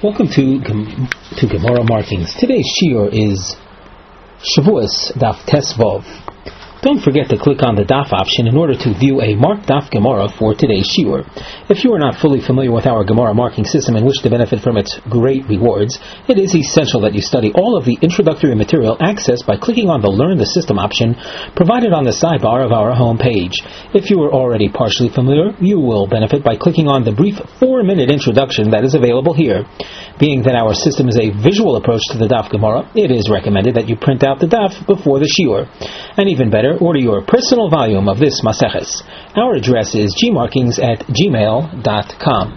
Welcome to Gemara Markings. Today's shiur is Shavuos Daf Tesvav. Don't forget to click on the Daf option in order to view a marked Daf Gemara for today's shiur. If you are not fully familiar with our Gemara marking system and wish to benefit from its great rewards, it is essential that you study all of the introductory material accessed by clicking on the Learn the System option provided on the sidebar of our home page. If you are already partially familiar, you will benefit by clicking on the brief 4-minute introduction that is available here. Being that our system is a visual approach to the Daf Gemara, it is recommended that you print out the Daf before the shiur. And even better, order your personal volume of this Maseches. Our address is gmarkings@gmail.com.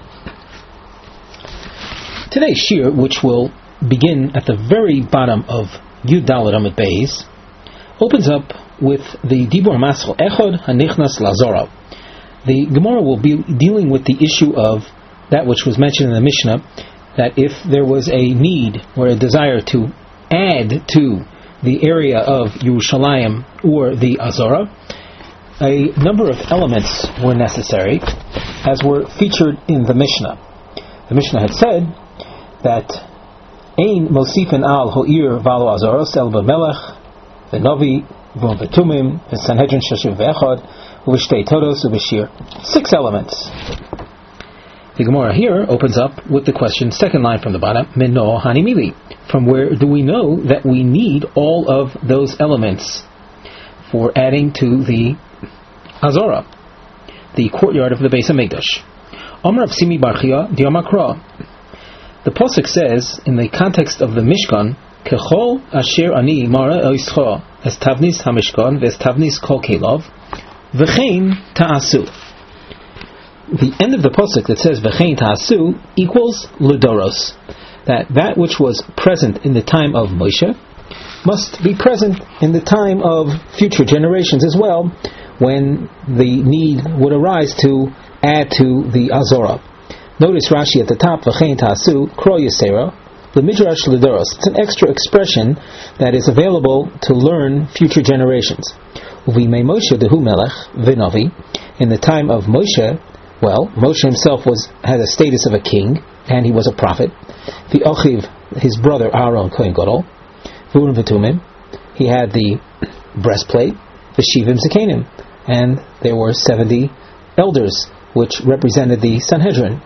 Today's shiur, which will begin at the very bottom of Yud Daled Amud Beis, opens up with the Dibur Masel Echad Hanichnas Lazora. The Gemara will be dealing with the issue of that which was mentioned in the Mishnah, that if there was a need or a desire to add to the area of Yerushalayim or the Azora, a number of elements were necessary, as were featured in the Mishnah. The Mishnah had said that Ein Mosifin al Ho'ir Valo Azoros El B'Melech V'Novi V'Tumim V'Sanhedrin Shashiv V'Echad V'Shtei Todos V'Shir. 6 elements. The Gemara here opens up with the question, second line from the bottom, Meno Hanimili. From where do we know that we need all of those elements for adding to the Azora, the courtyard of the Beis HaMikdash? Amar of Simi Barchia Diamakra. The Pasuk says, in the context of the Mishkan, Kechol Asher Ani Mara Oischa Es Tavnis HaMishkan Ves Tavnis Kol Kelov V'chein Ta'asu. The end of the pasuk that says "V'chein ta'asu" equals Ludoros, that which was present in the time of Moshe must be present in the time of future generations as well, when the need would arise to add to the Azora. Notice Rashi at the top, "V'chein ta'asu Kro Yisera," the Midrash Ludoros. It's an extra expression that is available to learn future generations. Uvimei Moshe dehu melech v'novi. In the time of Moshe, well, Moshe himself had a status of a king, and he was a prophet. The Ochiv, his brother Aaron Kohen Gadol, V'urim V'tumim, he had the breastplate, the Shivim Zekanim, and there were 70 elders, which represented the Sanhedrin.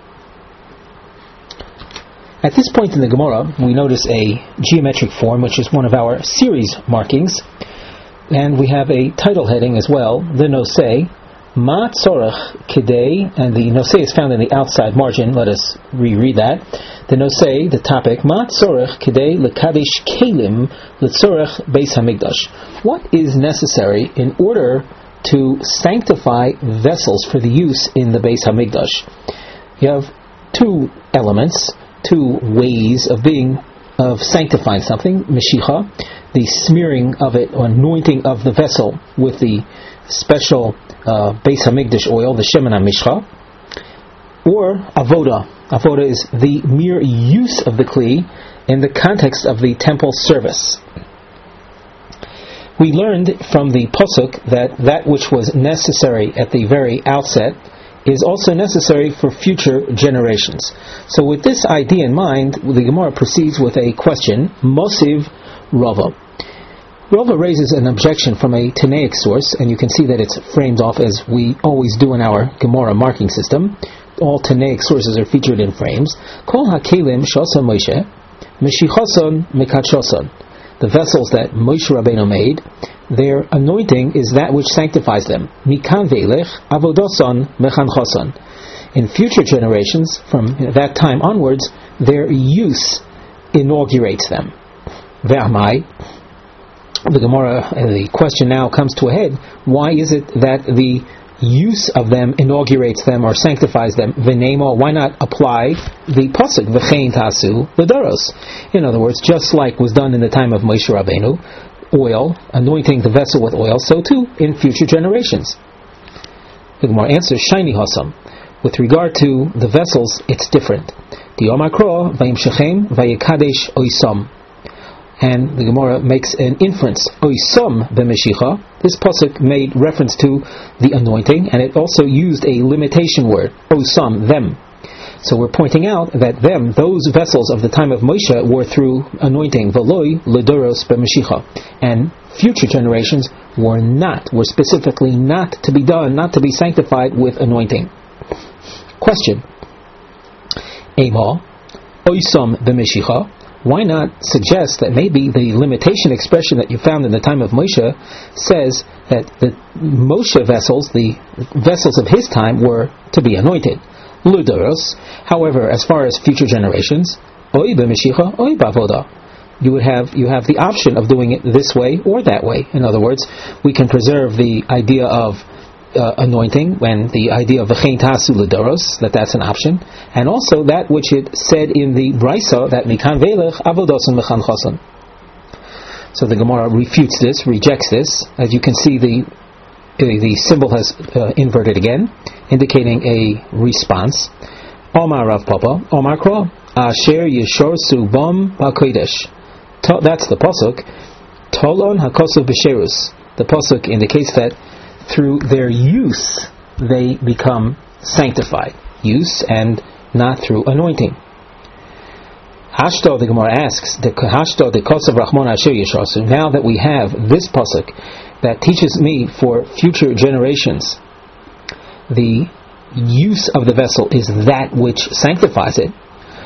At this point in the Gemara, we notice a geometric form, which is one of our series markings, and we have a title heading as well, the Nosei, Ma tzorech kidei, and the nosei is found in the outside margin. Let us reread that. The nosei, the topic, Ma tzorech kidei lekadesh kelim letzorech Beis HaMikdash. What is necessary in order to sanctify vessels for the use in the Beis HaMikdash? You have 2 elements, 2 ways of sanctifying something. Meshicha, the smearing of it or anointing of the vessel with the special Beis HaMikdash oil, the Shemen HaMishcha, or Avoda. Avoda is the mere use of the Kli in the context of the temple service. We learned from the Pasuk that which was necessary at the very outset is also necessary for future generations. So with this idea in mind, the Gemara proceeds with a question, Mosiv Rava. Rava raises an objection from a Tanaic source, and you can see that it's framed off as we always do in our Gemara marking system. All Tanaic sources are featured in frames. Kol hakelim shasa Moshe, meshichason mekachoson. The vessels that Moshe Rabbeinu made, their anointing is that which sanctifies them. Mikan veilech avodoson mechanchoson. In future generations, from that time onwards, their use inaugurates them. Ve'amai. The question now comes to a head. Why is it that the use of them inaugurates them or sanctifies them? V'neimo, why not apply the pasuk v'chein tasu l'daros? In other words, just like was done in the time of Moshe Rabbeinu, oil, anointing the vessel with oil, so too in future generations. The Gemara answers, shiny hasam. With regard to the vessels, it's different. Diyomakro vayimshechem vayikadesh oisam. And the Gemara makes an inference, oisam b'meshicha. This pasuk made reference to the anointing, and it also used a limitation word, osam, them. So we're pointing out that those vessels of the time of Moshe were through anointing, Veloi Ledoros b'Mashicha, and future generations were specifically not to be sanctified with anointing. Question: Ema Oisam b'Mashicha. Why not suggest that maybe the limitation expression that you found in the time of Moshe says that the Moshe vessels, the vessels of his time, were to be anointed? Ludoros. However, as far as future generations, Oi b'Mashicha, Oi b'Avoda. You have the option of doing it this way or that way. In other words, we can preserve the idea of anointing when the idea of v'chein tasu l'doros, that's an option, and also that which it said in the Brisa that mikan velech avodosim mechanchosim. So the Gemara refutes this, rejects this. As you can see, the symbol has inverted again, indicating a response. Omar Rav Papa, Omar Kra, Asher Yeshor Subam Ba'Kodesh. That's the pasuk. Tolon Hakosov B'Sherus. The pasuk indicates that through their use they become sanctified. Use and not through anointing. Hashto, the Gemara asks, Hashto the Kosav Rachmon Asher Yeshasu. Now that we have this pasuk that teaches me for future generations, the use of the vessel is that which sanctifies it.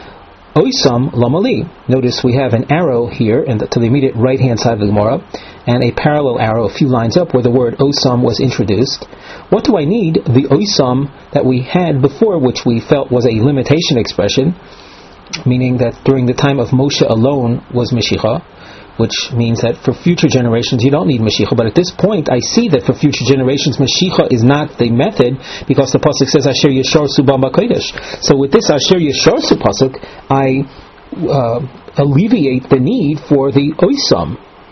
Oisam Lamali. Notice we have an arrow here to the immediate right hand side of the Gemara, and a parallel arrow a few lines up where the word Osam was introduced. What do I need the Osam that we had before, which we felt was a limitation expression, meaning that during the time of Moshe alone was Mashiach, which means that for future generations you don't need Mashiach. But at this point I see that for future generations Mashiach is not the method, because the pasuk says Asher Yeshor Subam Ba'Kodesh. So with this Asher Yeshor Su pasuk, I alleviate the need for the Oisam.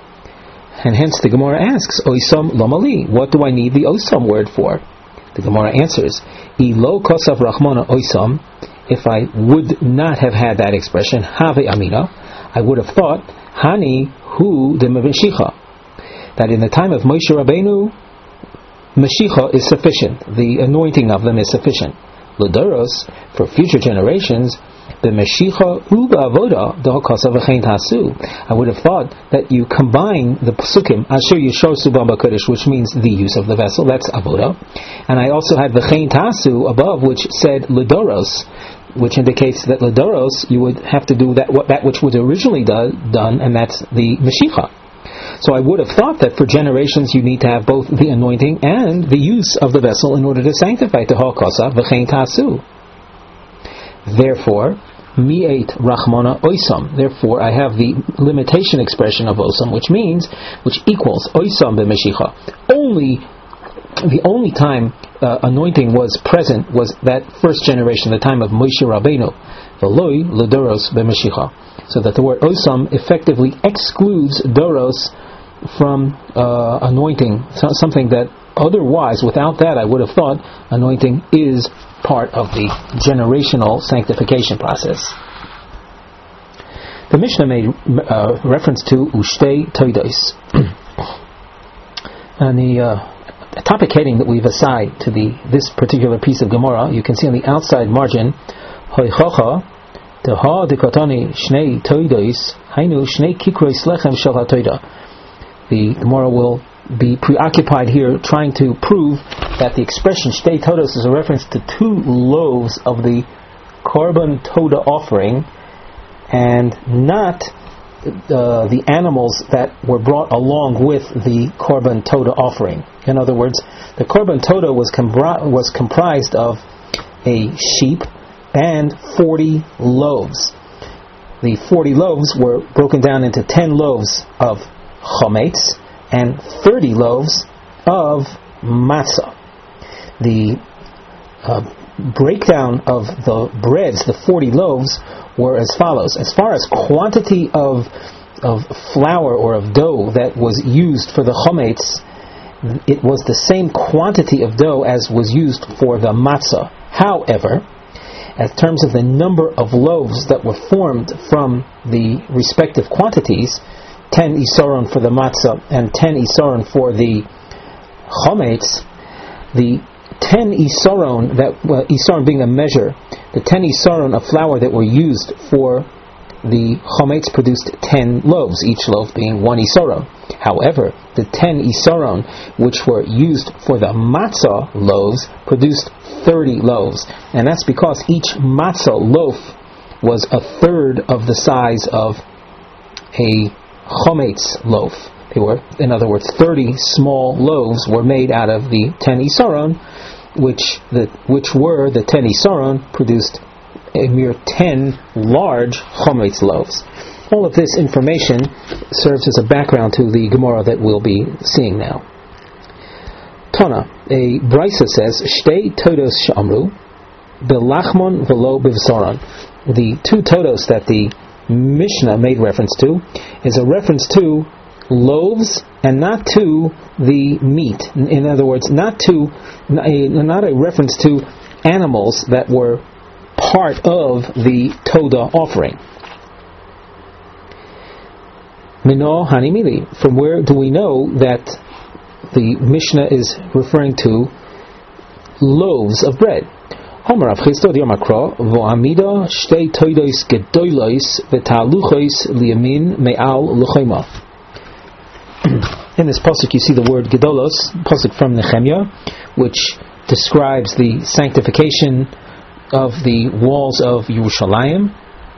And hence the Gemara asks, Oisam Lomali, what do I need the Oisam word for? The Gemara answers, Ilo Kosav Rachmana Oisam. If I would not have had that expression, Have Amina, I would have thought, Hani hu de Mashiach, that in the time of Moshe Rabbeinu, Mashiach is sufficient. The anointing of them is sufficient. L'doros, for future generations, the Mashiach u ba'avoda d'hokosav v'chein tasu. I would have thought that you combine the psukim Asher Yeshor Subam Ba'Kodesh, which means the use of the vessel, that's avoda, and I also had v'chein tasu above, which said l'doros, which indicates that Ladoros, you would have to do that which was originally done, and that's the Mashiach. So I would have thought that for generations you need to have both the anointing and the use of the vessel in order to sanctify it, to Hakosa v'chein tasu. Therefore, mi'et rachmana oisam. Therefore, I have the limitation expression of osam, which equals oisam b'Mashiach. The only time anointing was present was that first generation, the time of Moshe Rabbeinu, Veloi Ledoros b'Mashiach. So that the word Osam effectively excludes Doros from anointing, something that otherwise, without that, I would have thought anointing is part of the generational sanctification process. The Mishnah made reference to Ushtei Toidos. And the topic heading that we've assigned to this particular piece of Gemara, you can see on the outside margin, Hoichocha Deha Dekotani Shnei Toidos Hainu Shnei Kikrois Lechem Shel HaToida. The Gemara will be preoccupied here trying to prove that the expression Shnei Toidos is a reference to 2 loaves of the Korban Toda offering, and not the animals that were brought along with the Korban Toda offering. In other words, the Korban Toda was comprised of a sheep and 40 loaves. The 40 loaves were broken down into 10 loaves of chometz and 30 loaves of matzah. The breakdown of the breads, the 40 loaves, were as follows. As far as quantity of flour or of dough that was used for the chometz, it was the same quantity of dough as was used for the matzah. However, in terms of the number of loaves that were formed from the respective quantities, 10 isaron for the matzah and 10 isaron for the chometz, the 10 isaron, isaron being a measure, the 10 isaron of flour that were used for the chometz produced 10 loaves, each loaf being 1 isaron. However, the 10 isaron which were used for the matzah loaves produced 30 loaves, and that's because each matzah loaf was a third of the size of a chometz loaf. They were, in other words, 30 small loaves were made out of the 10 isaron, which were the 10 isaron produced a mere 10 large chometz loaves. All of this information serves as a background to the Gemara that we'll be seeing now. Tana, a Brisa says, Shtei todos she'amru, belachmon velo bivsaron. The two todos that the Mishnah made reference to is a reference to loaves and not to the meat. In other words, not a reference to animals that were part of the Toda offering. Mino hanimili. From where do we know that the Mishnah is referring to loaves of bread? Homer Rav Chisda Makro v'amida shtei toidos gedolos v'taluchos liyamin me'al luchayma. In this pasuk, you see the word gedolos, pasuk from Nehemiah, which describes the sanctification of the walls of Yerushalayim.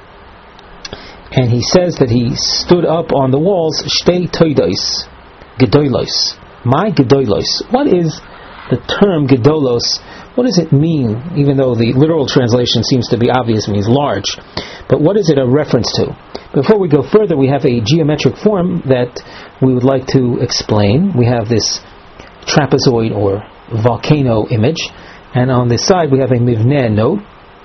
And he says that he stood up on the walls, shtei toidos, gedolos. My gedolos. What is the term gedolos? What does it mean? Even though the literal translation seems to be obvious, it means large. But what is it a reference to? Before we go further, we have a geometric form that we would like to explain. We have this trapezoid or volcano image, and on this side we have a mivneh note.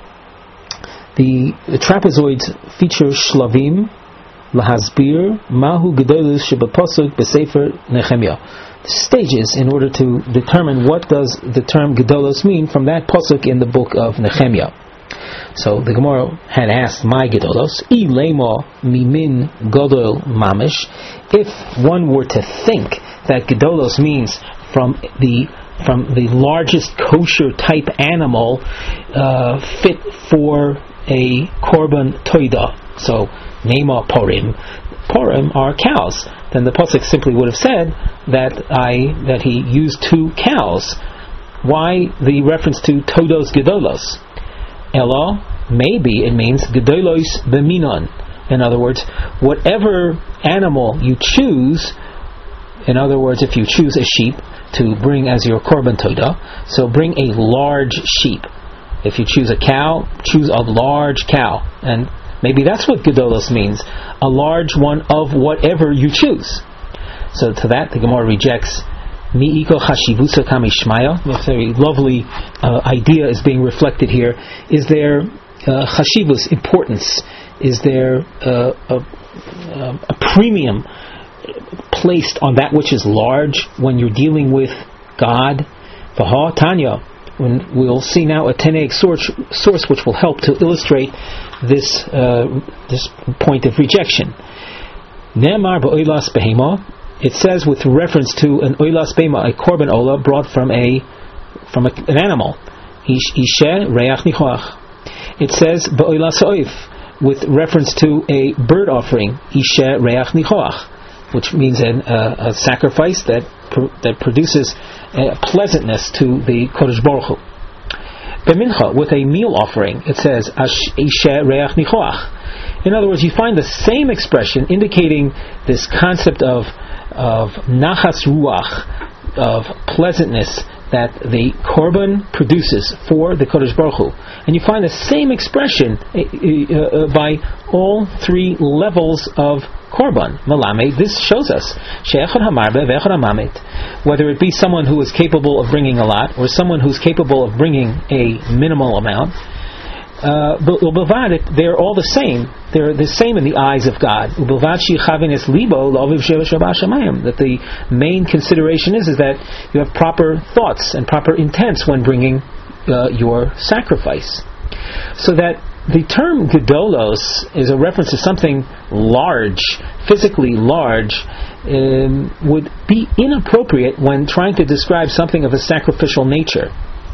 The trapezoids feature shlavim lahasbir mahu gedolus shebapasuk b'sefer Nehemiah. Stages in order to determine what does the term gedolos mean from that pasuk in the book of Nehemiah. So the Gemara had asked, "My gedolos, I lema mimin godol mamish." If one were to think that gedolos means from the largest kosher type animal fit for a korban toida, so nema porim. Porim are cows. Then the pasuk simply would have said that he used 2 cows. Why the reference to todos gedolos? Elo, maybe it means gedolos beminon. In other words, whatever animal you choose. In other words, if you choose a sheep to bring as your korban toida, so bring a large sheep. If you choose a cow, choose a large cow. And maybe that's what gedolos means, a large one of whatever you choose. So to that, the Gemara rejects mi'iko chashivusa kamishmaya. A very lovely idea is being reflected here. Is there chashivus, importance? Is there a premium placed on that which is large when you're dealing with God? V'ha Tanya. When we'll see now a Tanaic source which will help to illustrate this point of rejection. Ne'emar ba'oilas behema. It says with reference to an oilas behema, a korban ola brought from an animal. Ishe reach nichoach. It says ba'oilas oif with reference to a bird offering. Ishe reach nichoach, which means a sacrifice that produces pleasantness to the Kodesh Baruch Hu. Bemincha, with a meal offering, it says Ishe reach nichoach. In other words, you find the same expression indicating this concept of nachas ruach, of pleasantness that the korban produces for the Kodesh Baruch Hu. And you find the same expression by all 3 levels of korban. Malame, this shows us whether it be someone who is capable of bringing a lot or someone who's capable of bringing a minimal amount. They're all the same. They're the same in the eyes of God. That the main consideration is that you have proper thoughts and proper intents when bringing your sacrifice. So that the term gedolos is a reference to something large, physically large, would be inappropriate when trying to describe something of a sacrificial nature.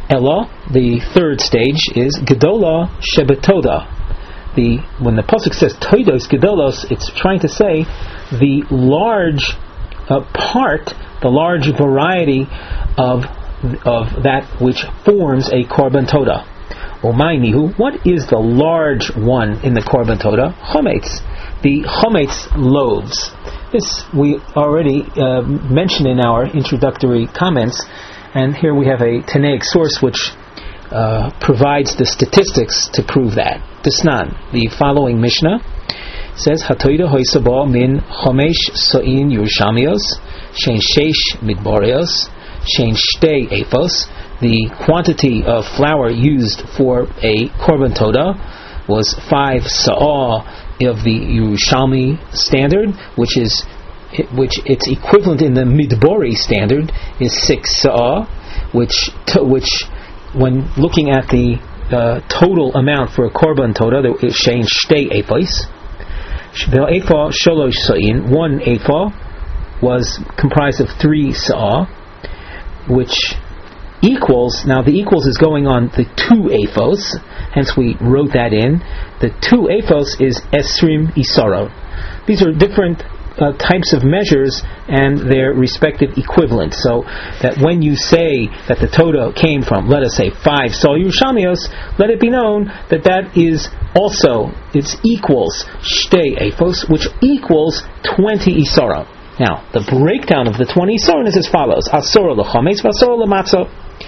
Ella, the third stage, is Gedola Shebetoda. When the pasuk says Toidos Gedolos, it's trying to say the large part, the large variety of that which forms a korban toda. Umaynihu, what is the large one in the korban toda? Chometz, the chometz loaves. This we already mentioned in our introductory comments, and here we have a Tanaic source which provides the statistics to prove that. Desnan, the following Mishnah says, Hatoida hoisaba min chomesh so'in Yerushalmios, shein sheish midborios, shein shtei ephos. The quantity of flour used for a korban toda was 5 sa'ah of the Yerushalmi standard, which its equivalent in the Midbori standard is 6 sa'ah, which when looking at the total amount for a korban toda, there is shein shtei ephos. The ephah sholosh sa'in, 1 ephah was comprised of 3 sa'ah, which equals, now the equals is going on the 2 ephos, hence we wrote that in. The 2 ephos is esrim isaron. These are different types of measures and their respective equivalents. So that when you say that the Toda came from, let us say, 5 Sol Yerushalmios, let it be known that that is also, it equals Shtei Ephos, which equals 20 Isaron. Now, the breakdown of the 20 Isaron is as follows. Asora l'chometz, v'asora l'matzah.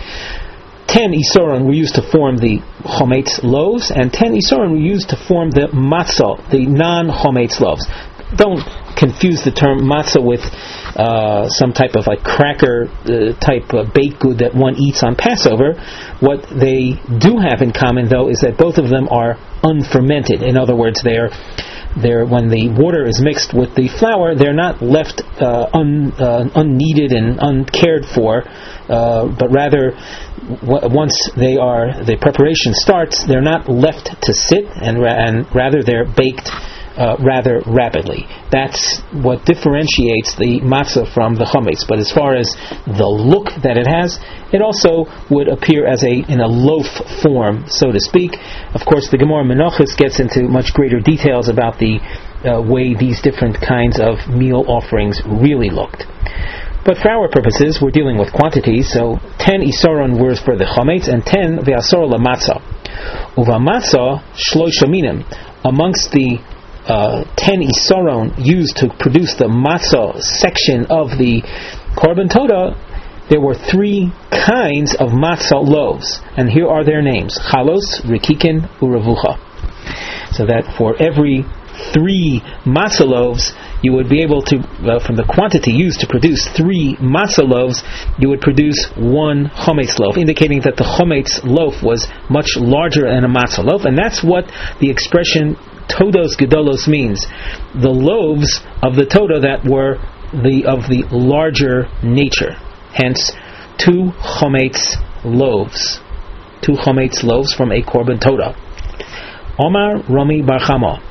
10 Isaron were used to form the chometz loaves, and 10 Isaron were used to form the matzah, the non-chometz loaves. Don't confuse the term matzah with some type of cracker type baked good that one eats on Passover. What they do have in common, though, is that both of them are unfermented. In other words, they're when the water is mixed with the flour, they're not left unneeded and uncared for, but rather once the preparation starts, they're not left to sit, and rather they're baked rather rapidly. That's what differentiates the matzah from the chometz. But as far as the look that it has, it also would appear as in a loaf form, so to speak. Of course, the Gemara Menachos gets into much greater details about the way these different kinds of meal offerings really looked. But for our purposes, we're dealing with quantities, so 10 isaron were for the chometz and 10 ve'asor lamatzah. Uva matzah shloisha minim. Amongst the 10 isaron used to produce the matzah section of the korban toda, there were 3 kinds of matzah loaves, and here are their names: chalos, rikikin, uravucha. So that for every 3 matzah loaves, you would be able to, from the quantity used to produce 3 matzah loaves, you would produce 1 chometz loaf, indicating that the chometz loaf was much larger than a matzah loaf, and that's what the expression Todos Gedolos means. The loaves of the Toda that were of the larger nature. Hence, 2 chometz loaves. 2 chometz loaves from a korban Toda. Omar Rami Bar Chama.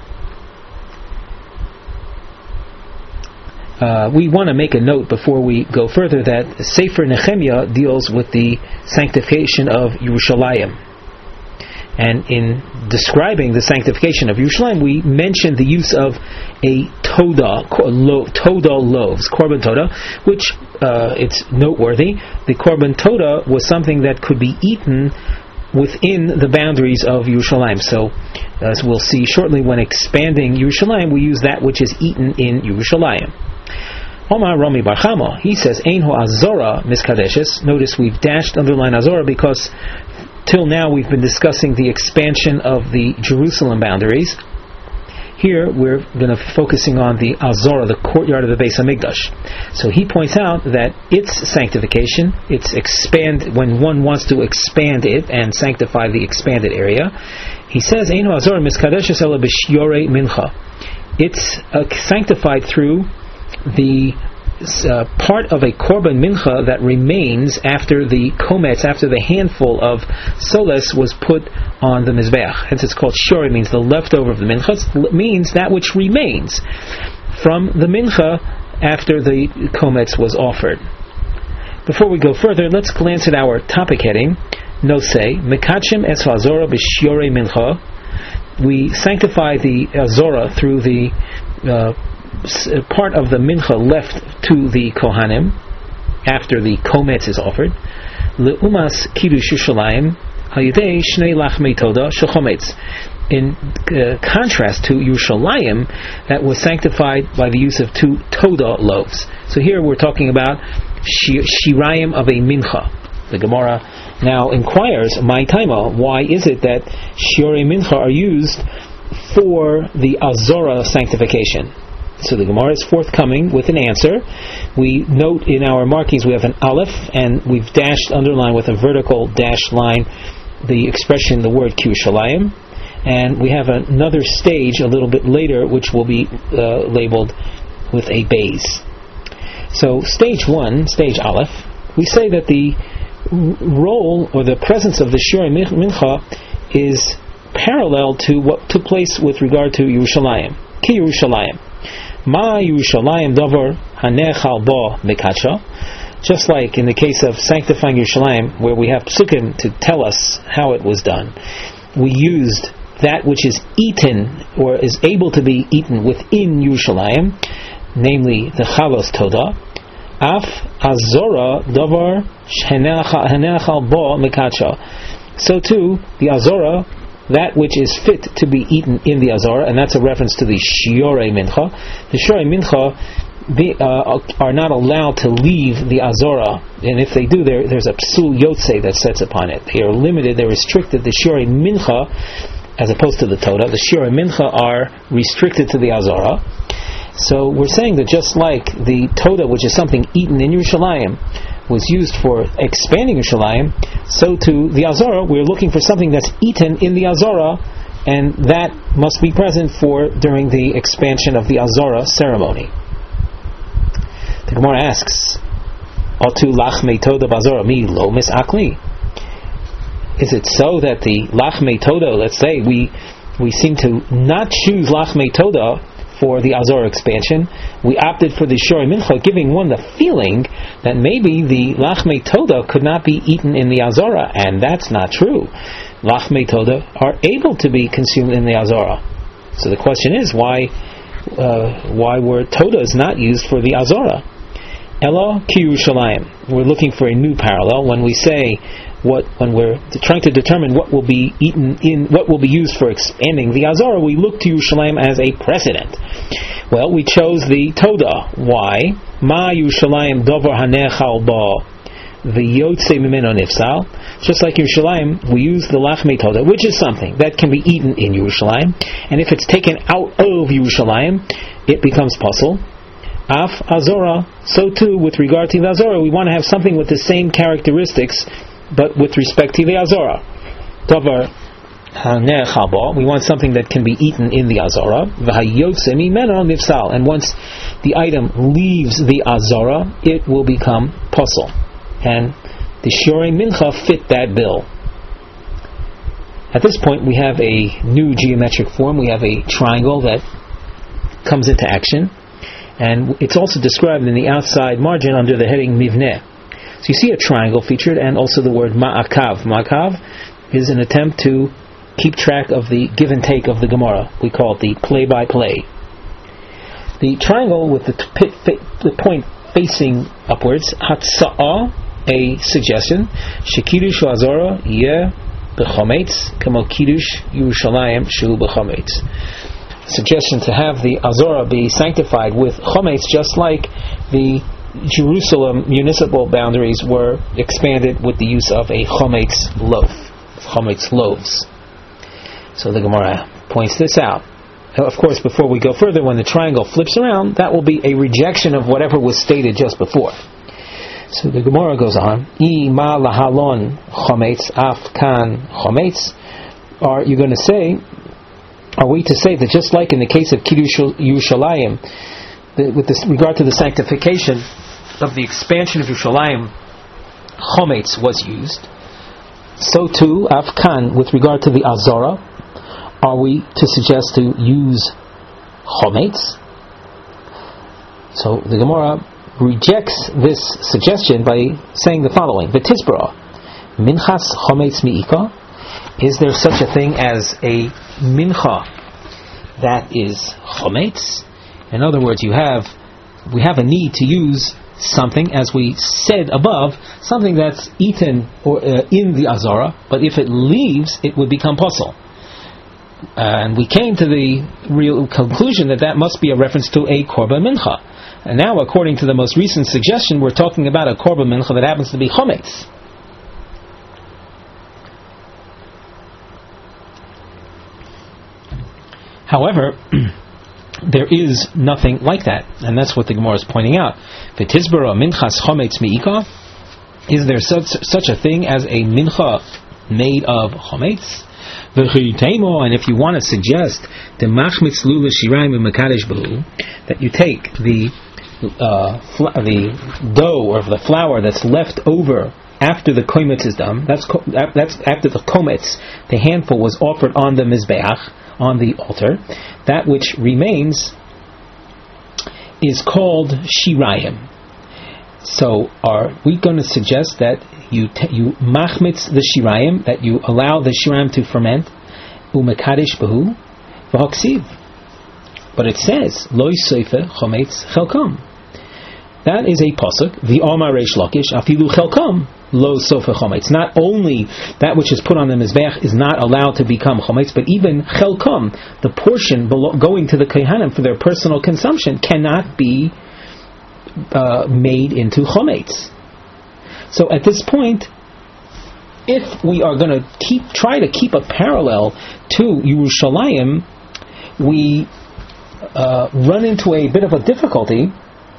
We want to make a note before we go further that Sefer Nehemiah deals with the sanctification of Yerushalayim. And in describing the sanctification of Yerushalayim, we mentioned the use of a toda loaves, korban toda, which it's noteworthy. The korban toda was something that could be eaten within the boundaries of Yerushalayim. So, as we'll see shortly, when expanding Yerushalayim, we use that which is eaten in Yerushalayim. Omar Rami Bar Chama, he says, Ein ho azora miskadeshes. Notice we've dashed underline azora because till now we've been discussing the expansion of the Jerusalem boundaries. Here we're going to be focusing on the Azorah, the courtyard of the Beis Hamikdash. So he points out that its sanctification, when one wants to expand it and sanctify the expanded area, he says, Eino Azorah miskadeshes ela b'shiorei mincha. It's sanctified through the part of a korban mincha that remains after the kometz, after the handful of soles was put on the mizbeach. Hence it's called shori, means the leftover of the mincha. It means that which remains from the mincha after the kometz was offered. Before we go further, let's glance at our topic heading. no say, Mekachim es Azora b'shiorei mincha. We sanctify the Azora through the part of the mincha left to the Kohanim after the kometz is offered. Leumas kiddush Yerushalayim hayidei shnei lachmei toda shechometz. In contrast to Yerushalayim, that was sanctified by the use of 2 toda loaves. So here we're talking about shirayim of a mincha. The Gemara now inquires, my taima, why is it that shirei mincha are used for the Azora sanctification? So the Gemara is forthcoming with an answer. We note in our markings we have an aleph, and we've dashed, underlined with a vertical dashed line the expression, the word Yerushalayim. And we have another stage a little bit later which will be labeled with a base. So stage 1, stage aleph, we say that the role or the presence of the shirei mincha is parallel to what took place with regard to Yerushalayim. Ki Yerushalayim. Ma Yerushalayim davar hanechal ba mekacha. Just like in the case of sanctifying Yerushalayim, where we have psukim to tell us how it was done, we used that which is eaten or is able to be eaten within Yerushalayim, namely the chalos toda. Af azora davar hanechal ba mekacha. So too, the azora, that which is fit to be eaten in the azora, and that's a reference to the shiorei mincha. The shiorei mincha are not allowed to leave the azora, and if they do, there's a psul yotze that sets upon it. They are limited, they're restricted. The shiorei mincha, as opposed to the toda, the shirei mincha are restricted to the azara. So we're saying that just like the toda, which is something eaten in Yerushalayim, was used for expanding Yerushalayim, so too the azara, we're looking for something that's eaten in the azara, and that must be present for during the expansion of the azara ceremony. The Gemara asks, Atu lachmei toda bazara mi lo misakli. Is it so that the lachmei toda, let's say, we seem to not choose lachmei toda for the azara expansion, we opted for the shirei mincha, giving one the feeling that maybe the lachmei toda could not be eaten in the azara, and that's not true. Lachmei toda are able to be consumed in the azara. So the question is, why were todas not used for the azara? Elo ki Yerushalayim. We're looking for a new parallel when we say when we're trying to determine what will be eaten what will be used for expanding the azara, we look to Yerushalayim as a precedent. Well, we chose the toda. Why? Ma Yerushalayim davar hanechal ba v'yotze mimeno nifsal. Just like Yerushalayim, we use the lachmei toda, which is something that can be eaten in Yerushalayim, and if it's taken out of Yerushalayim, it becomes pasul. Af azora, so too with regard to the azora, we want to have something with the same characteristics, but with respect to the azora. Davar hanechal ba, we want something that can be eaten in the azora. V'hayotze mimeno nifsal, and once the item leaves the azora, it will become pasul. And the shirei mincha fit that bill. At this point, we have a new geometric form. We have a triangle that comes into action, and it's also described in the outside margin under the heading mivneh. So you see a triangle featured, and also the word ma'akav. Ma'akav is an attempt to keep track of the give and take of the Gemara. We call it the play-by-play. The triangle with the point facing upwards, hatsa'ah, a suggestion, shekidush azora yeh b'chometz kamo kiddush Yerushalayim shu b'chometz. Suggestion to have the azora be sanctified with chometz, just like the Jerusalem municipal boundaries were expanded with the use of a chometz loaf, chometz loaves. So the Gemara points this out. Of course, before we go further, when the triangle flips around, that will be a rejection of whatever was stated just before. So the Gemara goes on, I ma lahalon chometz af kan chometz. Are we to say that just like in the case of Kiddush Yerushalayim, with regard to the sanctification of the expansion of Yerushalayim, chometz was used, so too af kan with regard to the azara, are we to suggest to use chometz? So the Gemara rejects this suggestion by saying the following: V'tisbara minchas chometz mi'ika? Is there such a thing as a mincha that is chometz? In other words, we have a need to use something, as we said above, something that's eaten or in the azara, but if it leaves, it would become pasul. And we came to the real conclusion that must be a reference to a korban mincha. And now, according to the most recent suggestion, we're talking about a korban mincha that happens to be chometz. However, there is nothing like that, and that's what the Gemara is pointing out. V'tizbara minchas chometz mi'ika? Is there such a thing as a mincha made of chometz? And if you want to suggest the machmitz lula shirayim v'makadesh behu, that you take the dough or the flour that's left over after the kometz is done, that's after the kometz, the handful was offered on the mizbeach, on the altar, that which remains is called shirayim. So are we going to suggest that you machmitz the shirayim, that you allow the shirayim to ferment, umekadesh behu v'haksiv? But it says lo yiseife chometz chelkom. That is a pasuk. The Omar Reish Lakish afilu chelkom lo sofa chometz. Not only that which is put on the mizbeach is not allowed to become chometz, but even chelkom, the portion going to the kohanim for their personal consumption, cannot be made into chometz. So at this point, if we are going to try to keep a parallel to Yerushalayim, we run into a bit of a difficulty,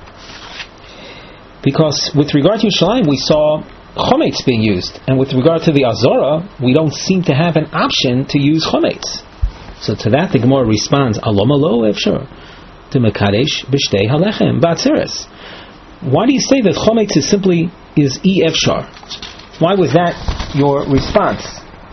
because with regard to Yerushalayim we saw chometz being used, and with regard to the Azara we don't seem to have an option to use chometz. So to that the Gemara responds, Aloma lo efshar to mekadesh b'shtei halechem ba'atzeres. Why do you say that chometz is simply efshar? Why was that your response?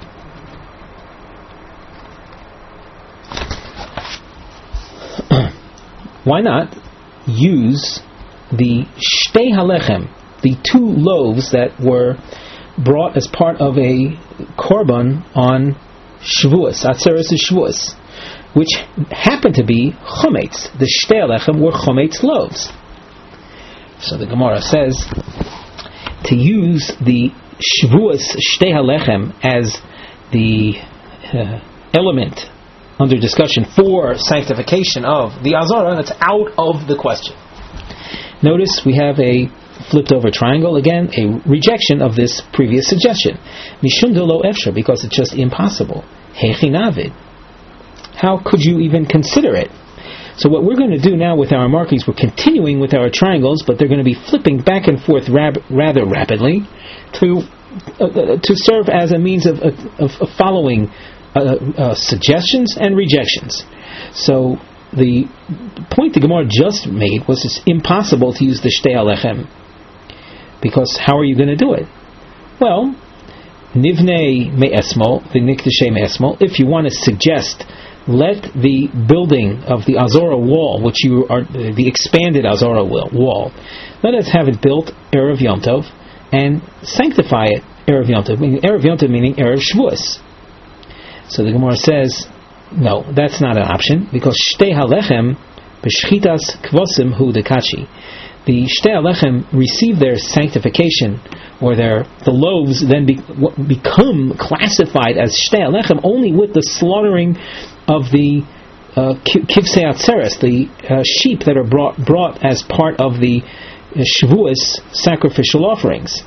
Why not use the shtei halechem, the two loaves that were brought as part of a korban on Shavuos, Atzeres Shavuos, which happened to be chometz? The shtei halechem were chometz loaves. So the Gemara says to use the Shavuos shtei halechem as the element under discussion for sanctification of the Azara, that's out of the question. Notice we have a flipped over triangle, again a rejection of this previous suggestion. Mishum de lo efshar, because it's just impossible. Hechi navid, how could you even consider it? So what we're going to do now with our markings, we're continuing with our triangles, but they're going to be flipping back and forth rather rapidly to serve as a means of following suggestions and rejections. So the point the Gemara just made was it's impossible to use the shtei halechem, because how are you going to do it? Well, nivnei me'esmol, the nikdashei me'esmol, if you want to suggest, let the building of the Azara wall, which you are the expanded Azara wall, let us have it built Erev Yom Tov and sanctify it Erev Yom Tov, meaning Erev Shavuos. So the Gemara says, no, that's not an option, because shtei halechem b'shchitas kvosim hu dekachi. The shtei halechem receive their sanctification, or the loaves then become classified as shtei halechem only with the slaughtering of the kivsei atzeres, the sheep that are brought as part of the Shavuos sacrificial offerings.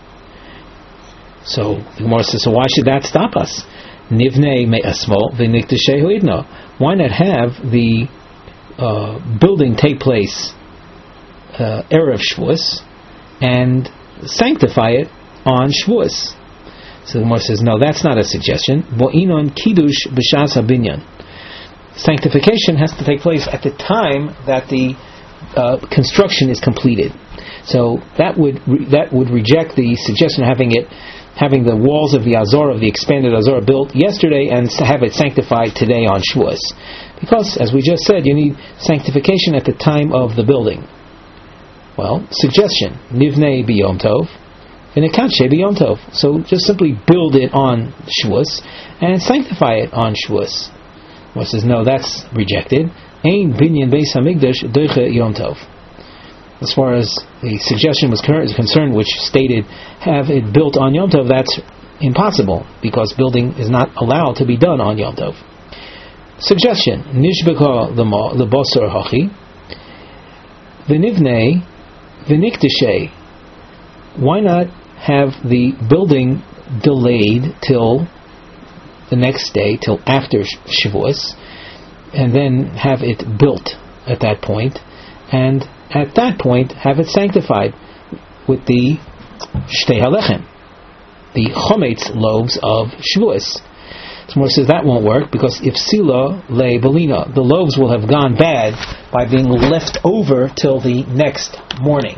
So the Gemara says, so why should that stop us? Nivnei me'asmol v'nikdashei idno. Why not have the building take place Erev Shavuos and sanctify it on Shavuos? So the Gemara says, no, that's not a suggestion. Vo'inon kiddush b'shas habinyan. Sanctification has to take place at the time that the construction is completed. So that would reject the suggestion of having the walls of the Azara, of the expanded Azara, built yesterday and have it sanctified today on Shavuos. Because, as we just said, you need sanctification at the time of the building. Well, suggestion, Nivnei b'Yom Tov, v'nekadshe b'Yom Tov. So just simply build it on Shavuos and sanctify it on Shavuos. One says, no, that's rejected. Ein binyan beis hamikdash doiche Yom Tov. As far as the suggestion is concerned, which stated have it built on Yom Tov, that's impossible, because building is not allowed to be done on Yom Tov. Suggestion: Nishbeka the Bosor Hachi V'nivnei V'nikteshe. Why not have the building delayed till the next day, till after Shavuos, and then have it built at that point, and at that point have it sanctified with the Shtei HaLechem, the Chometz loaves of Shavuos. Smor says that won't work, because if Sila le Belina, the loaves will have gone bad by being left over till the next morning.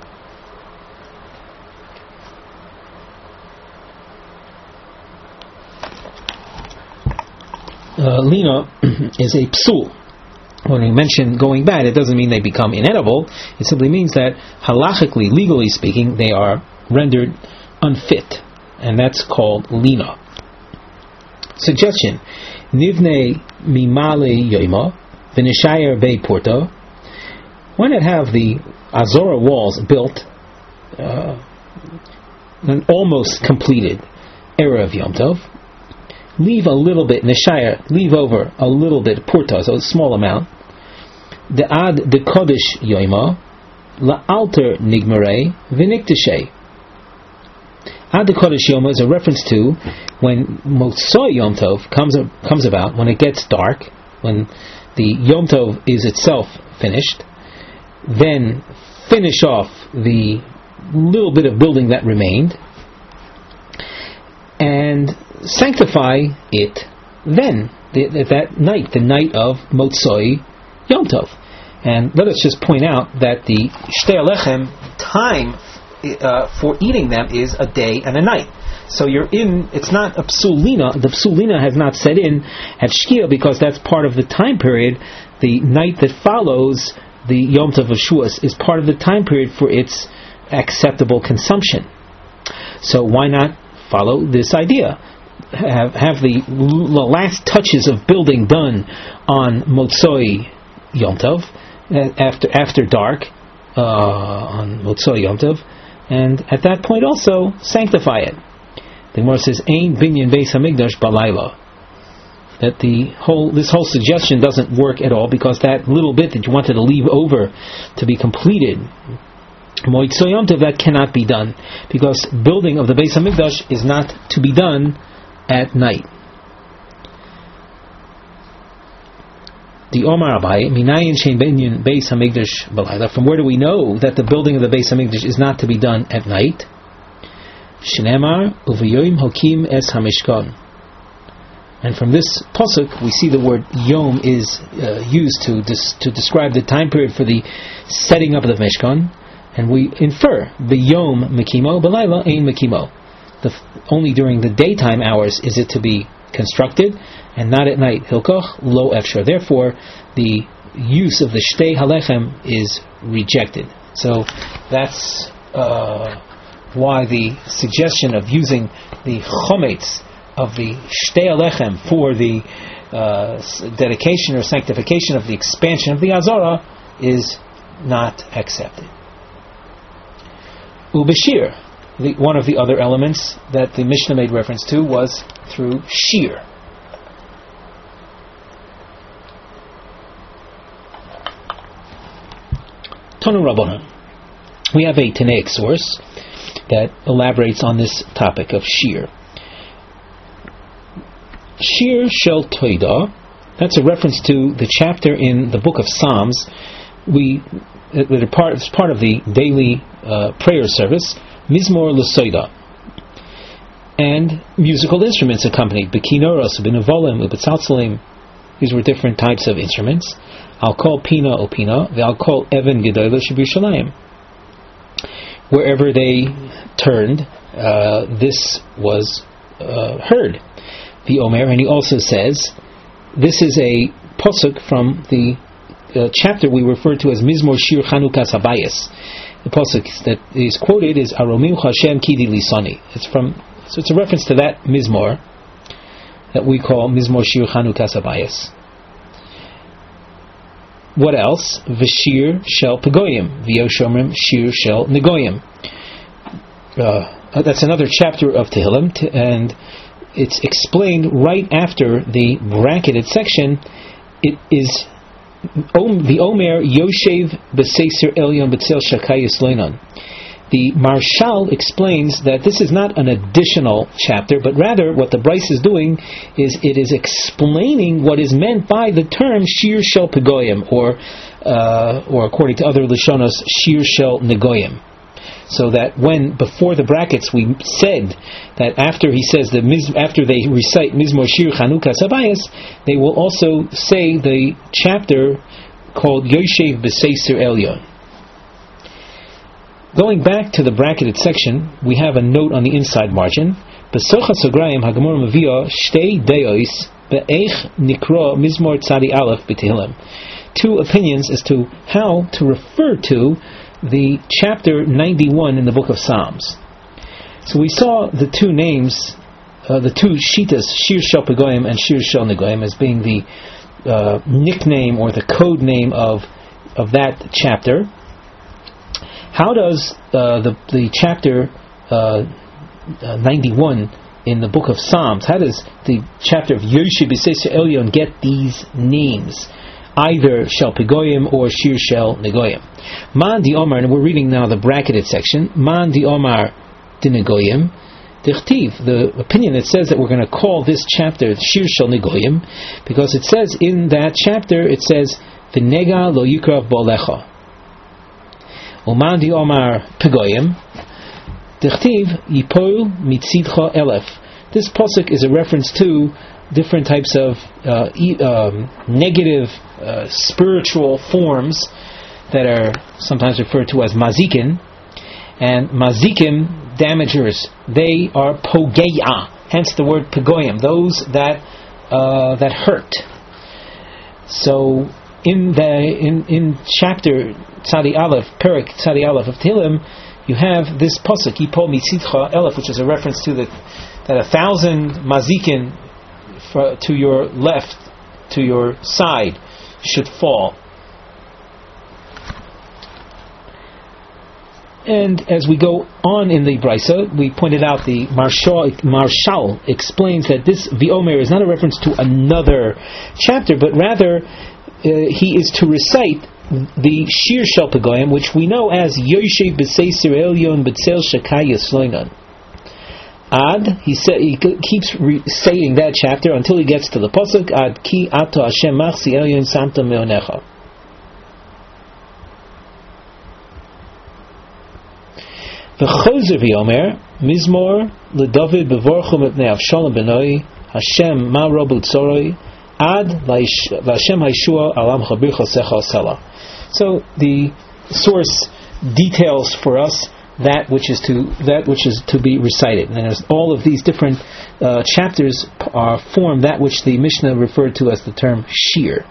Lina is a psul. When we mention going bad, it doesn't mean they become inedible. It simply means that halachically, legally speaking, they are rendered unfit, and that's called lina. Suggestion: Nivne mimale yoima v'nishayer bei porto. Why not have the Azora walls built, an almost completed era of Yom Tov? Leave a little bit nishayar, leave over a little bit porto, so a small amount. The ad de kodesh yoima la alter nigmarei v'nikteshe. Ad de kodesh yoima is a reference to when Motzoi Yom Tov comes about, when it gets dark, when the Yom Tov is itself finished, then finish off the little bit of building that remained, and sanctify it then, that night, the night of Motzoi Yom Tov. And let us just point out that the Shtei HaLechem time for eating them is a day and a night. So it's not a psulina. The psulina has not set in at Shkia, because that's part of the time period. The night that follows the Yom Tov of Shavuos is part of the time period for its acceptable consumption. So why not follow this idea? Have the last touches of building done on Motzoi Yom Tov, after dark, on Motzoi Yom Tov, and at that point also sanctify it. The Gemara says, "Ein binyan beis hamikdash balayla." That this whole suggestion doesn't work at all, because that little bit that you wanted to leave over to be completed, Motzoi Yom Tov, that cannot be done, because building of the Beis Hamikdash is not to be done at night. The Omar Abai, Minayin Shein Binyan Beis Hamikdash Balayla. From where do we know that the building of the Beis Hamikdash is not to be done at night? Shneimar Uvayoim Hokim Es Hamishkan. And from this pasuk, we see the word Yom is used to describe the time period for the setting up of the Mishkan, and we infer the Yom Mekimo, Balayla Ein Mekimo. Only during the daytime hours is it to be constructed, and not at night. Hilkoch lo efshar. Therefore, the use of the Shtei HaLechem is rejected. So that's why the suggestion of using the chometz of the Shtei HaLechem for the dedication or sanctification of the expansion of the Azara is not accepted. Ubashir, one of the other elements that the Mishnah made reference to was through shear. Tanu Rabbanan. We have a Tanaic source that elaborates on this topic of shear. Shir Shel Toida, that's a reference to the chapter in the book of Psalms. It's part of the daily prayer service, Mizmor L'Soida, and musical instruments accompanied, Bekinoros, B'Nevolim, U'Betzaltzelim. These were different types of instruments. I'll call Pina Opina, I'll call Evan Gedolah Shebirushalayim. Wherever they turned, this was heard. The Omer, and he also says, this is a pasuk from the chapter we refer to as Mizmor Shir Chanukas Habayis. the pasuk that is quoted is Aromim Hashem Kidi Lisani. It's a reference to that Mizmor that we call Mizmor Shir Chanukas Habayis. What else? V'shir shel Pegoyim, v'yoshomrim shir shel Negoyim. That's another chapter of Tehillim, and it's explained right after the bracketed section. It is the Omer Yoshev B'Seiser Elyon B'Tzel Shakayis Leinon. The Marshal explains that this is not an additional chapter, but rather what the Bryce is doing is it is explaining what is meant by the term Shir Shel Pegoyim, or according to other Lashonos, Shir Shel Negoyim. So that when before the brackets we said that after he says after they recite Mizmor Shir Chanukas Habayis, they will also say the chapter called Yoshev B'Seiser Elyon. Going back to the bracketed section, we have a note on the inside margin. B'socha Sograyim HaGemara Mavia Shtei Deos Be'eich Nikro Mizmor Tzadi Aleph B'Tehillim. Two opinions as to how to refer to the chapter 91 in the book of Psalms. So we saw the two names, the two shitas, Shir Shel Pegoyim and Shir Shel Negoyim, as being the nickname or the code name of that chapter. How does the chapter 91 in the book of Psalms, how does the chapter of Yoshev B'Seiser Elyon get these names? Either Shel Pegoyim or Shir Shel Negoyim. Man di Omar, and we're reading now the bracketed section. Man di Omar di Negoyim. Dichtiv, the opinion that says that we're going to call this chapter Shir Shel Negoyim, because it says in that chapter, it says, V'nega lo yikrav bo'lecha. Uman di Omar Pegoyim. Dichtiv, Yipol mitzidcha elef. This pasuk is a reference to different types of negative spiritual forms that are sometimes referred to as mazikin, and mazikim, damagers, they are pogeya, hence the word pegoyim, those that hurt. So in chapter Tzadi Aleph, Perik Tzadi Aleph of Tehillim, you have this pasuk Yipol mitzidcha elef, which is a reference to that 1,000 mazikin to your left, to your side, should fall. And as we go on in the Brisa, we pointed out the Marshal explains that this V'omer is not a reference to another chapter, but rather he is to recite the Shir Shel Pegoyim, which we know as Yoshev B'Seiser Elyon B'Tzel Shakayis Leinon. Ad, he keeps saying that chapter until he gets to the pasuk Ad ki ato Hashem machsi elyon samta meonecha. V'chozer v'yomer mizmor leDavid bevorchum mipnei Avshalom benoi Hashem ma robu tzoroi ad v'Hashem haYeshua alam chabir chosecha sela. So the source details for us that which is to be recited, and as all of these different chapters form that which the Mishnah referred to as the term shir.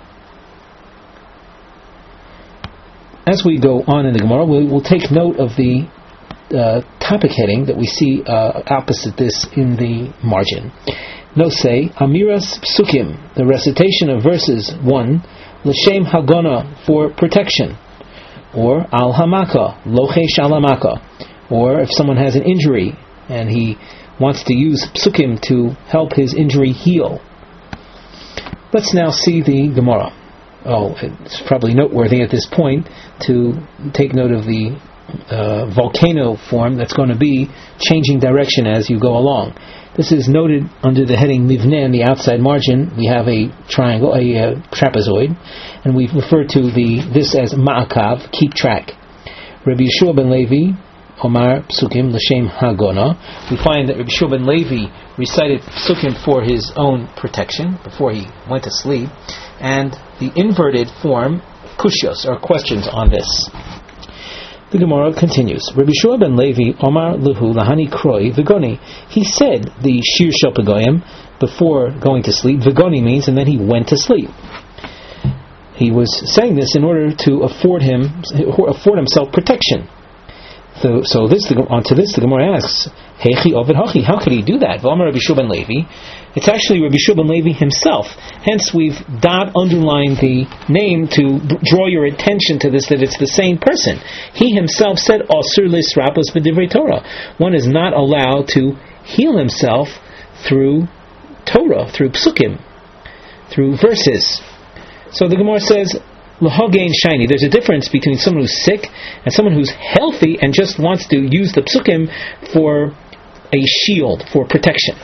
As we go on in the Gemara, we'll take note of the topic heading that we see opposite this in the margin. No say Amiras Psukim, the recitation of verses 1, L'Shem Hagona, for protection. Or al hamaka, lochesh al hamaka, or if someone has an injury and he wants to use psukim to help his injury heal. Let's now see the Gemara. It's probably noteworthy at this point to take note of the volcano form that's going to be changing direction as you go along. This is noted under the heading Mivneh in the outside margin. We have a triangle, a trapezoid, and we've referred to this as Ma'akav, keep track. Rabbi Yeshua ben Levi, Omar Psukim L'Shem Hagona. We find that Rabbi Yeshua ben Levi recited Psukim for his own protection before he went to sleep, and the inverted form, Kushyos, or questions on this. The Gemara continues. Rabbi Yeshua ben Levi, Omar Luhu Lahani Kroi Vigoni. He said the Shir Shel Pegoyim before going to sleep. Vigoni means, and then he went to sleep. He was saying this in order to afford himself protection. So onto this, the Gemara asks, Heichi Ovid Hachi, how could he do that? V'amar Rabbi Shua ben Levi. It's actually Rabbi Shua ben Levi himself. Hence, we've underlined the name to draw your attention to this, that it's the same person. He himself said, Asur lisrapos b'divrei Torah. One is not allowed to heal himself through Torah, through psukim, through verses. So the Gemara says, L'hogein shiny. There's a difference between someone who's sick and someone who's healthy and just wants to use the psukim for a shield, for protection.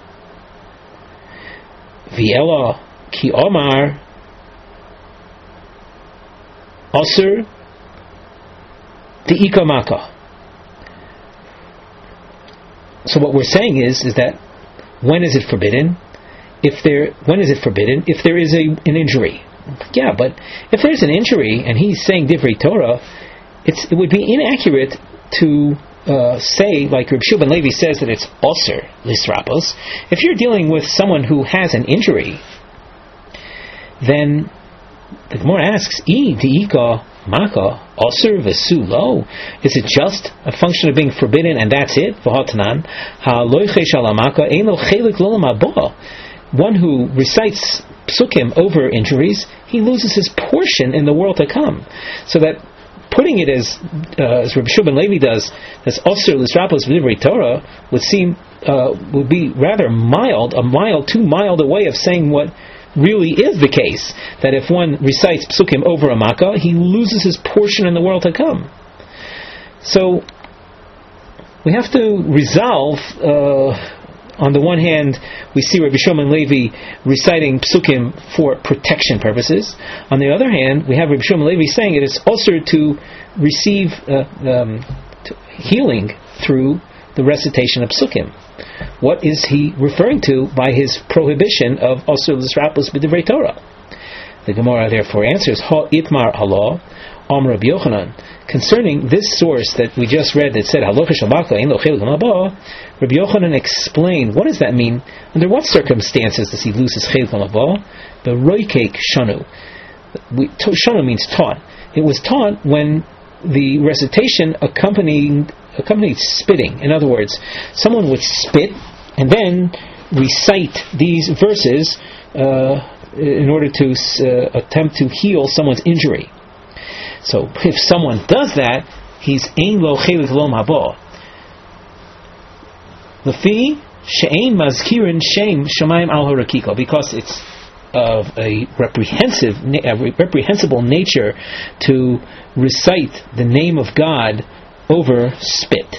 V'ela ki omar asur de'ika maka. So what we're saying is that when is it forbidden? When is it forbidden? If there is an injury. Yeah, but if there's an injury and he's saying divrei Torah, it would be inaccurate to say, like Reb Shua ben Levi says, that it's osir lisrapos. If you're dealing with someone who has an injury, then the Gemara asks, I diika maka osir v'su lo. Is it just a function of being forbidden and that's it? V'hatanan ha'loichesh alamaka ein lo chelik lo lamabah. One who recites psukim over injuries, he loses his portion in the world to come. So that putting it as Rabbi Shua ben Levi does, as osir lisrapos b'divrei Torah, would be rather mild, too mild a way of saying what really is the case. That if one recites psukim over a makkah, he loses his portion in the world to come. So we have to resolve. On the one hand, we see Rabbi Shua ben Levi reciting psukim for protection purposes. On the other hand, we have Rabbi Shua ben Levi saying it is also to receive healing through the recitation of psukim. What is he referring to by his prohibition of osur l'srapos b'divrei Torah? The Gemara therefore answers, Ha itmar Allah, Am Rabbi Yochanan. Concerning this source that we just read that said Halocha Shabaka Ein Lo Chelik L'Mabah, Rabbi Yochanan explained, what does that mean? Under what circumstances does he lose his Chelik L'Mabah? The Roikeik Shanu. Shanu means taught. It was taught when the recitation accompanied spitting. In other words, someone would spit and then recite these verses in order to attempt to heal someone's injury. So if someone does that, he's ein lo chelik lo mabah. Lefi she'ein mazkirin shem shamayim al harakiko, because it's of a reprehensible nature to recite the name of God over spit.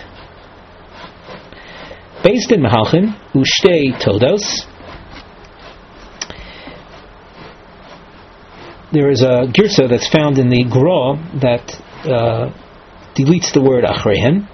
Based in Mahalchin ushtei todos. There is a girsa that's found in the Gra that deletes the word achreihen.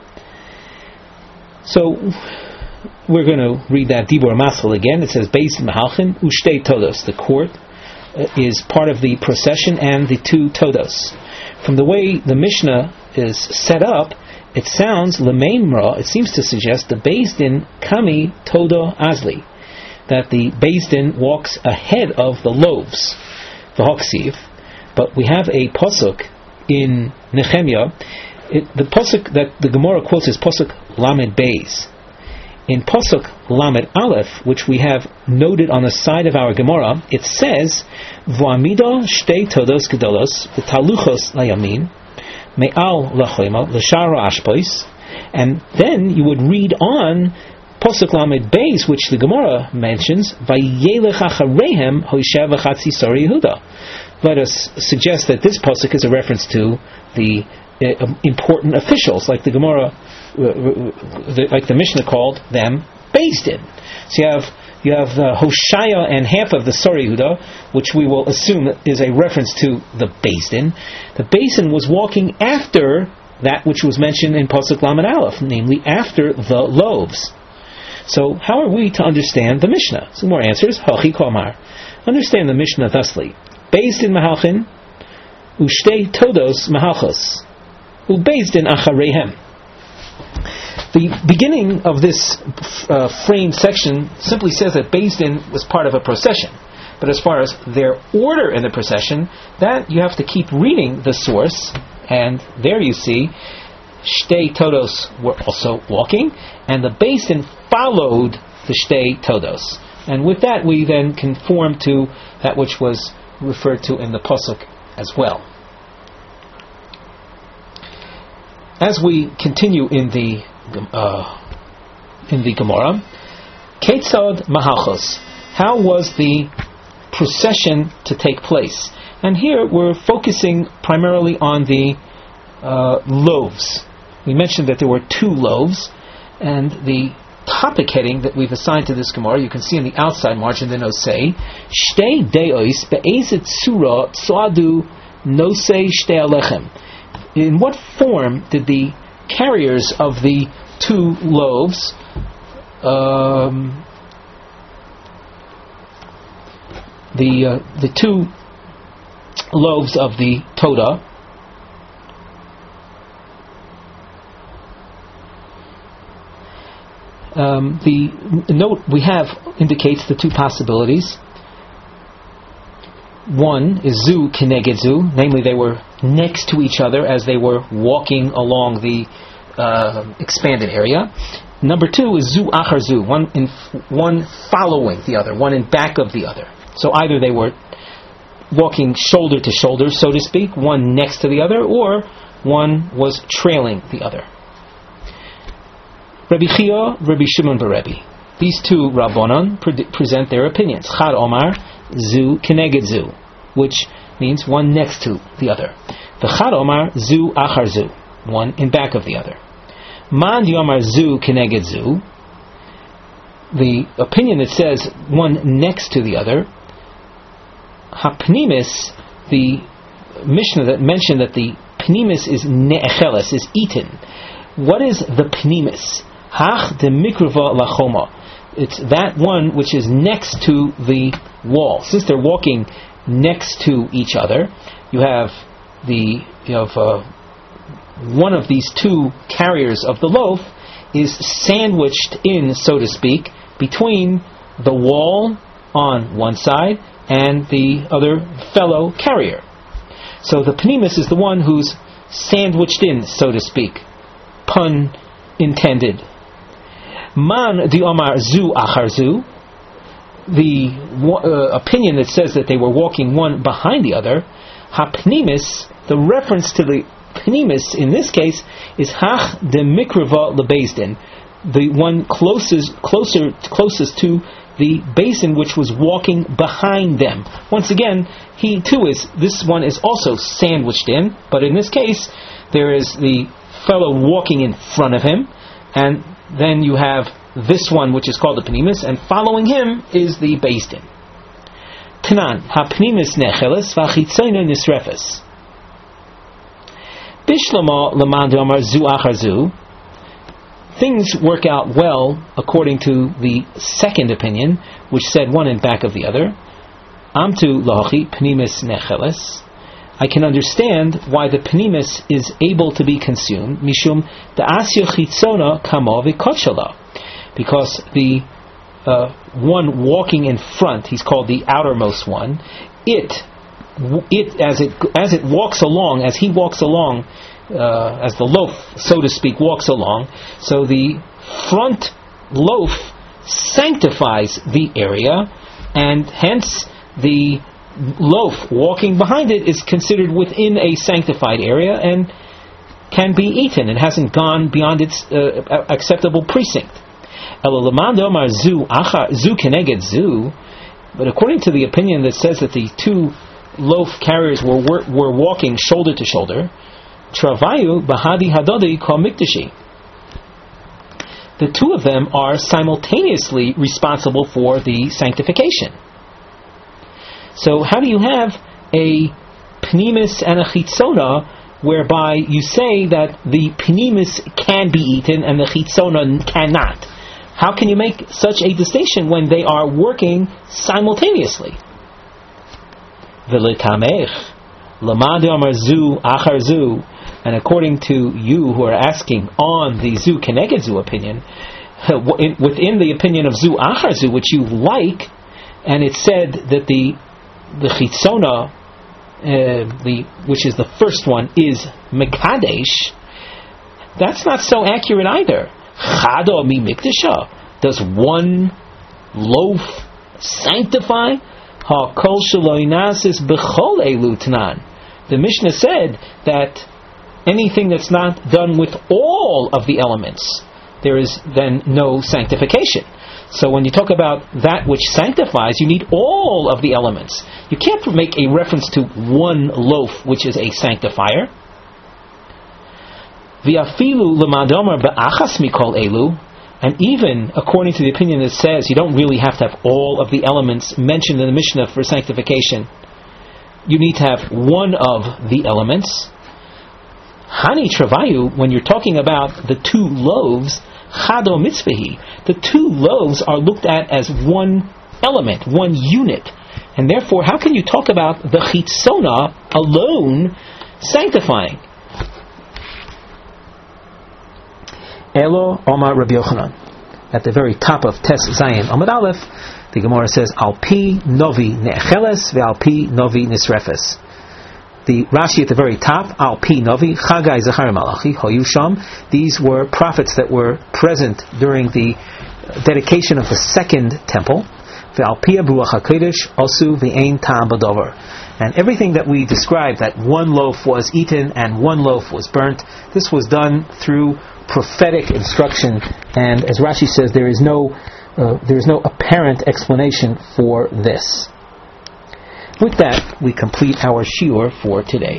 So we're going to read that Dibur Maschil again. It says, Beis Mahalchin Ushtei Todos. The court is part of the procession and the two Todos. From the way the Mishnah is set up, it sounds Lemeimra. It seems to suggest the Beis Din Kami Todo Azli, that the Beis Din walks ahead of the loaves. The Hoksiv, but we have a pasuk in Nehemiah. The pasuk that the Gemara quotes is pasuk Lamed Beis. In pasuk Lamed Aleph, which we have noted on the side of our Gemara, it says V'amida shtei todos gedolos v'taluchos layamin me'al lachema l'shara ashpois, and then you would read on Pasuk Lamed Beis, which the Gemara mentions, Vayelech achareihem hoishev v'chatzi sori Yehuda. Let us suggest that this pasuk is a reference to the important officials, like the Gemara, like the Mishnah called them Beis Din. So you have Hoshaya and half of the Sori Yehuda, which we will assume is a reference to the Beis Din. The Beis Din was walking after that which was mentioned in Pasuk Lamed Aleph, namely after the loaves. So how are we to understand the Mishnah? Some more answers. Hachi Komar. Understand the Mishnah thusly. Beis Din Mahalchin, Ushtei Todos Mahalchos, Ubeis Din Achareihem. The beginning of this framed section simply says that Beis Din was part of a procession. But as far as their order in the procession, that you have to keep reading the source, and there you see Shtei Todos were also walking, and the basin followed the Shtei Todos. And with that, we then conform to that which was referred to in the Pasuk as well. As we continue in the Gemara, Ketzad Mahalchos, how was the procession to take place? And here we're focusing primarily on the loaves. We mentioned that there were 2 loaves, and the topic heading that we've assigned to this Gemara, you can see in the outside margin, the notes say, Shtei deos be'ezet surah tzoadu nosei shtei alechem. In what form did the carriers of the 2 loaves the 2 loaves of the Todah the note we have indicates the 2 possibilities. One is zu keneged zu, namely they were next to each other as they were walking along the expanded area. Number 2 is zu achar zu, one following the other, one in back of the other. So either they were walking shoulder to shoulder, so to speak, one next to the other, or one was trailing the other. Rabbi Chia, Rabbi Shimon bar Rebbe. These 2 Rabbanon present their opinions. Chad Omar, zu keneged zu, which means one next to the other. The Chad Omar, zu achar zu, one in back of the other. Man Yomar zu keneged zu, the opinion that says one next to the other. Hapnimis, the Mishnah that mentioned that the pnimis is ne'echeles, is eaten. What is the pnimis? Hach de mikrova lachoma. It's that one which is next to the wall. Since they're walking next to each other, you have one of these 2 carriers of the loaf is sandwiched in, so to speak, between the wall on one side and the other fellow carrier. So the pnimis is the one who's sandwiched in, so to speak. Pun intended. Man di omar zu achar zu, the opinion that says that they were walking one behind the other. Hapnimis, the reference to the pnimis in this case is hach de mikrava lebezdin, the one closest to the basin which was walking behind them. Once again, this one is also sandwiched in, but in this case there is the fellow walking in front of him, and then you have this one which is called the pnimis, and following him is the basin. Tanan, ha-pnimis necheles v'achitzoyno nisrefes. Bishlama leman d'amar zu achar zu. Things work out well according to the second opinion, which said one in back of the other. Amtu lahachi pnimis necheles. I can understand why the pnimis is able to be consumed, mishum da'asya chitzona kamo v'kotchala, because the one walking in front, he's called the outermost one. It as it walks along, as he walks along, as the loaf, so to speak, walks along. So the front loaf sanctifies the area, and hence the loaf walking behind it is considered within a sanctified area and can be eaten. It hasn't gone beyond its acceptable precinct. But according to the opinion that says that the 2 loaf carriers were walking shoulder to shoulder, travayu bahadi hadodi kol mikdashi, the 2 of them are simultaneously responsible for the sanctification. So how do you have a pnimis and a chitzona whereby you say that the pnimis can be eaten and the chitzona cannot? How can you make such a distinction when they are working simultaneously? V'letamech lamad amar zu achar zu, and according to you who are asking on the zu keneged zu opinion, within the opinion of zu achar zu, which you like, and it said that the chitzona, which is the first one, is mekadesh. That's not so accurate either. Chado mi mikdasha. Does one loaf sanctify? Ha kol shelo inasis b'chol elu tanan. The Mishnah said that anything that's not done with all of the elements, there is then no sanctification. So when you talk about that which sanctifies, you need all of the elements. You can't make a reference to one loaf which is a sanctifier. V'afilu l'madomar ba'achas mikol elu. And even according to the opinion that says you don't really have to have all of the elements mentioned in the Mishnah for sanctification, you need to have one of the elements. Hani travayu, when you're talking about the two loaves, chado mitzvahi, the two loaves are looked at as one element, one unit. And therefore, how can you talk about the chitzona alone sanctifying? Elo Omar Rabbi Yochanan. At the very top of Tes Zayin Amud Aleph, the Gemara says, Al pi novi ne'echeles ve'al pi novi nisrefes. The Rashi at the very top, Al pi novi, Chagai Zechar Malachi, Hoyu Sham. These were prophets that were present during the dedication of the second temple. Ve'al pi Ruach HaKodesh, Osu ve'ein ta'am b'dover. And everything that we described, that one loaf was eaten and one loaf was burnt, this was done through prophetic instruction, and as Rashi says, there is no apparent explanation for this. With that, we complete our shiur for today.